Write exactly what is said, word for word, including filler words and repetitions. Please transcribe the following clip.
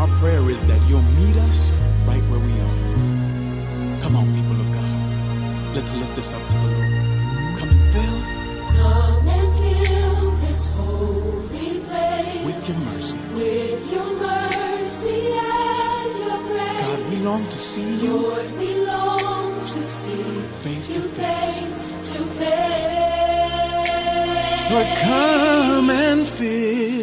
our prayer is that you'll meet us right where we are. Come on, people of God. Let's lift this up to the Lord. Come and fill. Come and fill this holy place with your mercy. With your mercy and your grace. God, we long to see you. Lord, we long to see face you to face. face to face. Lord, come and fill.